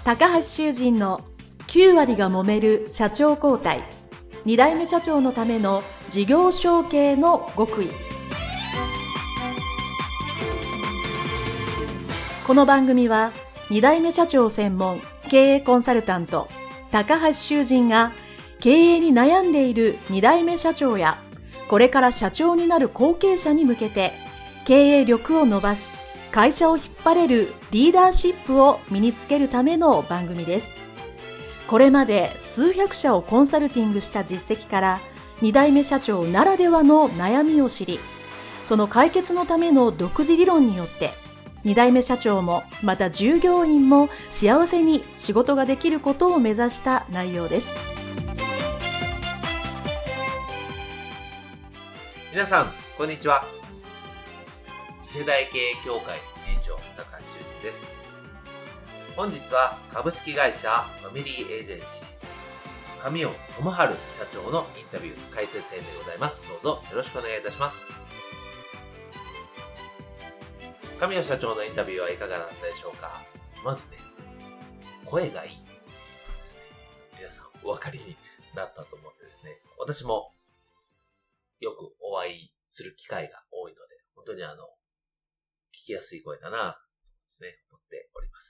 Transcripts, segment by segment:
高橋修人の9割が揉める社長交代、2代目社長のための事業承継の極意。この番組は2代目社長専門経営コンサルタント高橋修人が経営に悩んでいる2代目社長やこれから社長になる後継者に向けて経営力を伸ばし会社を引っ張れるリーダーシップを身につけるための番組です。これまで数百社をコンサルティングした実績から2代目社長ならではの悩みを知り、その解決のための独自理論によって2代目社長もまた従業員も幸せに仕事ができることを目指した内容です。 皆さんこんにちは。次世代経営協会理事長高橋修人です。本日は株式会社ファミリーエージェンシー神尾智春社長のインタビュー解説編でございます。どうぞよろしくお願いいたします。神尾社長のインタビューはいかがだったでしょうか。まずね、声がいいですね。皆さんお分かりになったと思ってですね、私もよくお会いする機会が多いので、本当に聞きやすい声だなとですね、思っております。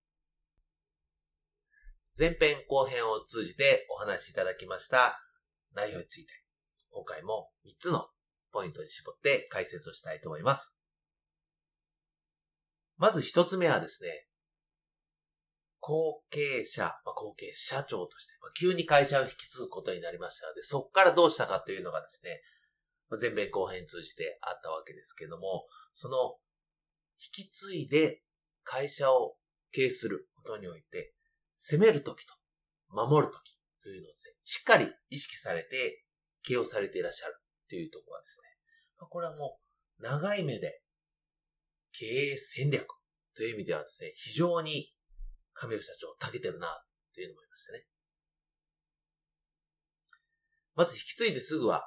前編後編を通じてお話しいただきました内容について、今回も3つのポイントに絞って解説をしたいと思います。まず1つ目はですね、後継者、後継社長として、急に会社を引き継ぐことになりましたので、そこからどうしたかというのがですね、前編後編通じてあったわけですけども、その引き継いで会社を経営することにおいて、攻めるときと守るときというのをですね、しっかり意識されて経営をされていらっしゃるというところはですね、これはもう長い目で経営戦略という意味ではですね、非常に神尾社長長けてるなというのを思いましたね。まず引き継いですぐは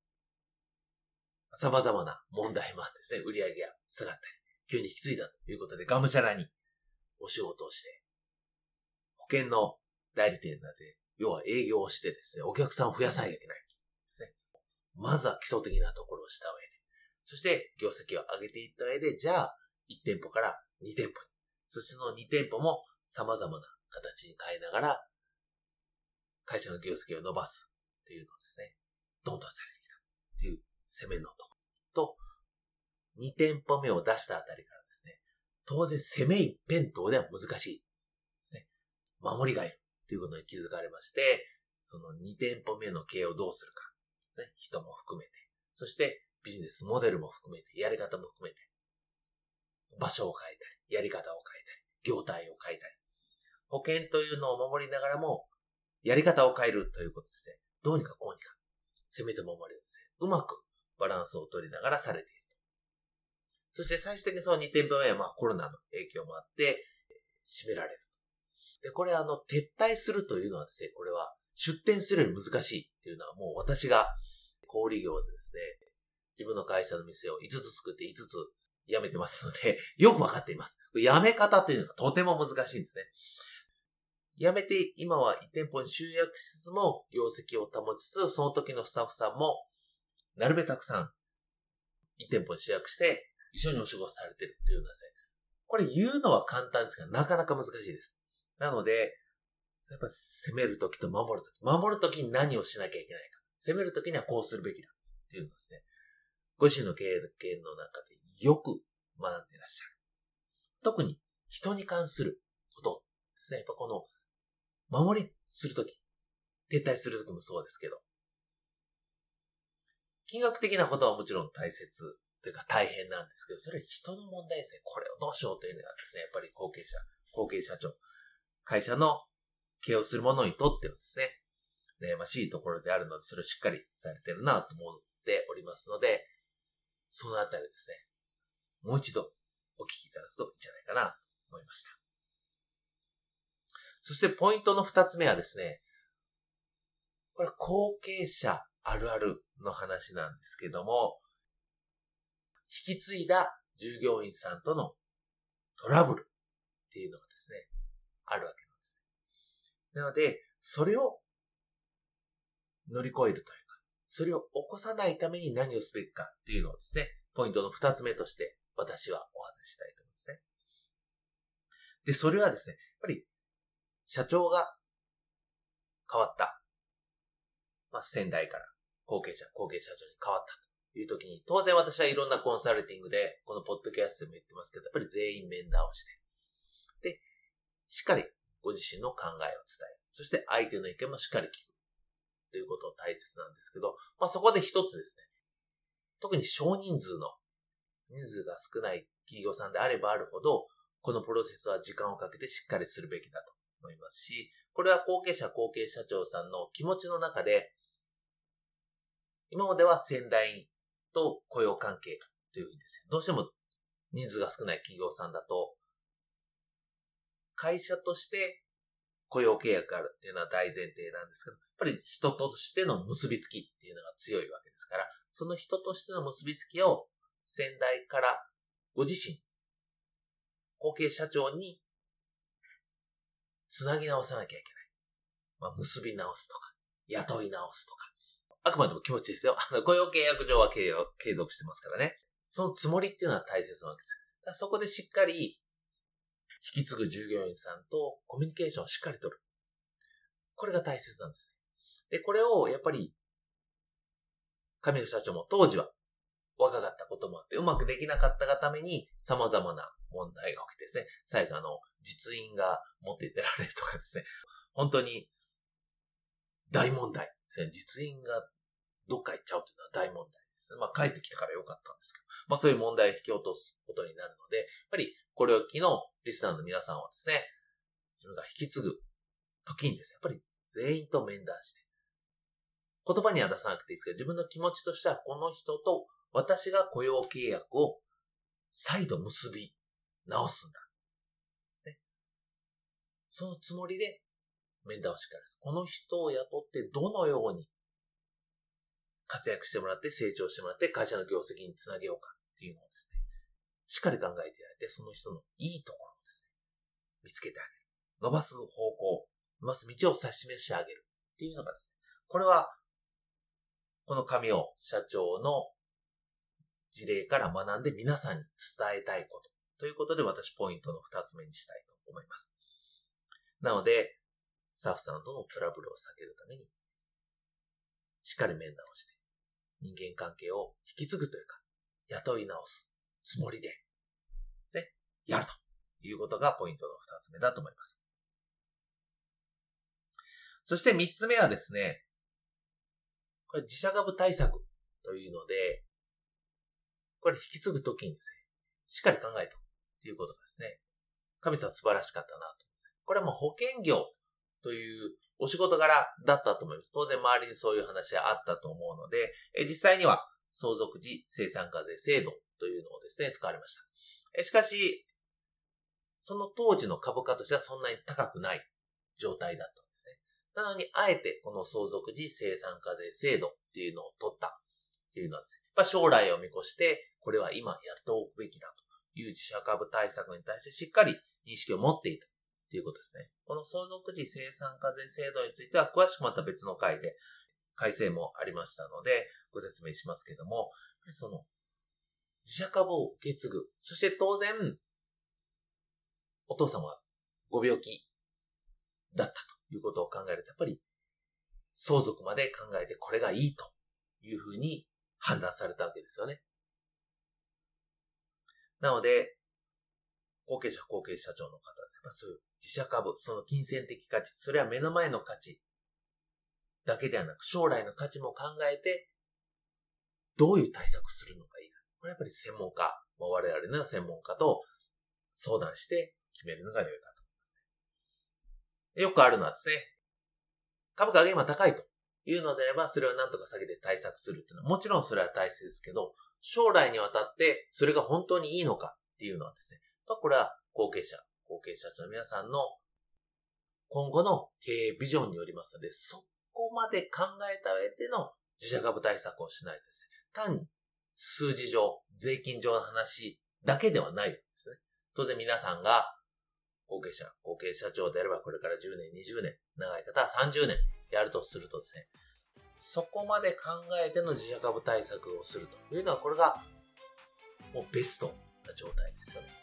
様々な問題もあってですね、売り上げが下がったり、急に引き継いだということでがむしゃらにお仕事をして、保険の代理店なんて、要は営業をしてですね、お客さんを増やさなきゃいけないですね。まずは基礎的なところをした上で、そして業績を上げていった上で、じゃあ1店舗から2店舗に、そしてその2店舗も様々な形に変えながら、会社の業績を伸ばすっていうのをですね、どんどんされてきたっていう攻めのところと、2店舗目を出したあたりからですね、当然攻め一辺倒では難しいですね。守りがいるということに気づかれまして、その2店舗目の経営をどうするかですね、人も含めて、そしてビジネスモデルも含めて、やり方も含めて、場所を変えたり、やり方を変えたり、業態を変えたり、保険というのを守りながらも、やり方を変えるということですね。どうにかこうにか、攻めて守りをですね、うまくバランスを取りながらされていると。そして最終的にその2店舗目はコロナの影響もあって、閉められると。で、これ撤退するというのはですね、これは出店するより難しいっていうのはもう私が小売業でですね、自分の会社の店を5つ作って5つ辞めてますので、よくわかっています。辞め方というのがとても難しいんですね。辞めて今は1店舗に集約しつつも業績を保ちつつ、その時のスタッフさんもなるべくたくさん1店舗に集約して一緒にお仕事されているというのはですね、これ言うのは簡単ですがなかなか難しいです。なので、やっぱ攻める時と守る時に何をしなきゃいけないか。攻める時にはこうするべきだっていうのですね、ご自身の経営の中でよく学んでいらっしゃる。特に人に関することですね。やっぱこの守りするとき、撤退するときもそうですけど、金額的なことはもちろん大切というか大変なんですけど、それは人の問題ですね。これをどうしようというのがですね、やっぱり後継社長、会社の経営をする者にとってはですね、悩ましいところであるので、それをしっかりされてるなと思っておりますので、そのあたりですね、もう一度お聞きいただくといいんじゃないかなと思いました。そしてポイントの2つ目はですね、これ後継者あるあるの話なんですけども、引き継いだ従業員さんとのトラブルっていうのがですね、 あるわけなんです。なので、それを乗り越えるというか、それを起こさないために何をすべきかっていうのをですね、ポイントの2つ目として私はお話ししたいと思いますね。で、それはですね、やっぱり社長が変わった。先代から後継者長に変わったという時に、当然私はいろんなコンサルティングで、このポッドキャストでも言ってますけど、やっぱり全員面談をして、で、しっかりご自身の考えを伝える。そして相手の意見もしっかり聞く。ということが大切なんですけど、そこで一つですね、特に少人数の人数が少ない企業さんであればあるほど、このプロセスは時間をかけてしっかりするべきだと思いますし、これは後継社長さんの気持ちの中で、今までは先代と雇用関係というふうにですね、どうしても人数が少ない企業さんだと、会社として雇用契約があるっていうのは大前提なんですけど、やっぱり人としての結びつきっていうのが強いわけですから、その人としての結びつきを先代からご自身、後継社長につなぎ直さなきゃいけない。結び直すとか、雇い直すとか。あくまでも気持ちですよ。雇用契約上は継続してますからね。そのつもりっていうのは大切なわけです。だからそこでしっかり引き継ぐ従業員さんとコミュニケーションをしっかり取る。これが大切なんです。で、これをやっぱり、上野社長も当時は若かったこともあって、うまくできなかったがために様々な問題が起きてですね、最後実印が持って出られるとかですね、本当に大問題ですね。実印がどっか行っちゃうというのは大問題ですね。帰ってきたからよかったんですけど、そういう問題を引き落とすことになるので、やっぱりこれを機のリスナーの皆さんはですね、自分が引き継ぐ時にですね、やっぱり全員と面談して、言葉には出さなくていいですけど、自分の気持ちとしてはこの人と私が雇用契約を再度結び直すんだ。ね、そのつもりで面談をしっかりする。この人を雇ってどのように活躍してもらって成長してもらって会社の業績につなげようかっていうのをですね、しっかり考えていただいて、その人のいいところをですね、見つけてあげる。伸ばす方向、伸ばす道を指し示してあげるっていうのがですね、これはこの上尾社長の事例から学んで皆さんに伝えたいことということで、私ポイントの2つ目にしたいと思います。なので、スタッフさんとのトラブルを避けるために、しっかり面談をして、人間関係を引き継ぐというか、雇い直すつもりで、ね、やるということがポイントの2つ目だと思います。そして3つ目はですね、これ自社株対策というので、これ引き継ぐときにですね、しっかり考えたということがですね、神様素晴らしかったなと思います。これはもう保険業というお仕事柄だったと思います。当然周りにそういう話があったと思うので、実際には相続時生産課税制度というのをですね、使われました。しかし、その当時の株価としてはそんなに高くない状態だったんですね。なのに、あえてこの相続時生産課税制度っていうのを取ったっていうのはですね、将来を見越して、これは今やっておくべきだという自社株対策に対してしっかり認識を持っていたということですね。この相続時生産課税制度については詳しくまた別の回で改正もありましたのでご説明しますけども、その自社株を受け継ぐ、そして当然お父様がご病気だったということを考えると、やっぱり相続まで考えてこれがいいというふうに判断されたわけですよね。なので、後継者長の方です。やっぱそういう自社株、その金銭的価値、それは目の前の価値だけではなく、将来の価値も考えて、どういう対策するのがいいか。これはやっぱり専門家、我々の専門家と相談して決めるのが良いかと思いますね。よくあるのはですね、株価が今高いというのであれば、それを何とか下げて対策するっていうのは、もちろんそれは大切ですけど、将来にわたってそれが本当にいいのかっていうのはですね、これは後継者長の皆さんの今後の経営ビジョンによりますので、そこまで考えた上での自社株対策をしないとですね、単に数字上、税金上の話だけではないですね。当然皆さんが後継社長であればこれから10年、20年、長い方は30年やるとするとですね、そこまで考えての自社株対策をするというのは、これがもうベストな状態ですよね。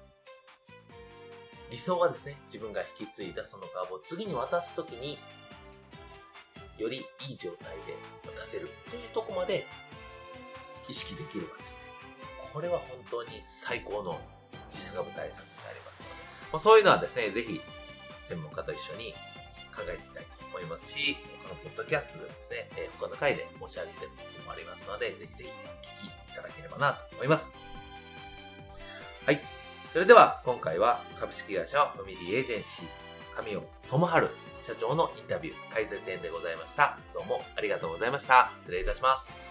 理想はですね、自分が引き継いだその株を次に渡すときに、よりいい状態で渡せるというところまで意識できるわけですね。これは本当に最高の自社株対策になりますので、そういうのはですね、ぜひ専門家と一緒に考えていきたいと思いますし、このポッドキャストでですね、他の回で申し上げていることもありますので、ぜひぜひお聞きいただければなと思います。はい。それでは今回は株式会社ファミリーエージェンシー神尾智春社長のインタビュー解説編でございました。どうもありがとうございました。失礼いたします。